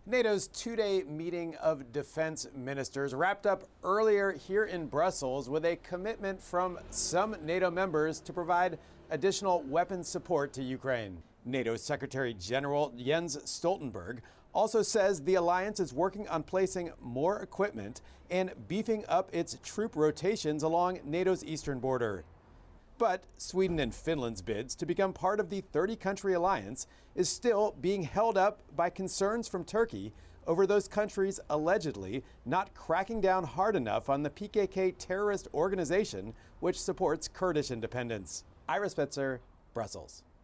NATO's two-day meeting of defense ministers wrapped up earlier here in Brussels with a commitment from some NATO members to provide additional weapons support to Ukraine. NATO Secretary General Jens Stoltenberg also says the alliance is working on placing more equipment and beefing up its troop rotations along NATO's eastern border. But Sweden and Finland's bids to become part of the 30-country alliance is still being held up by concerns from Turkey over those countries allegedly not cracking down hard enough on the PKK terrorist organization, which supports Kurdish independence. Ira Spitzer, Brussels.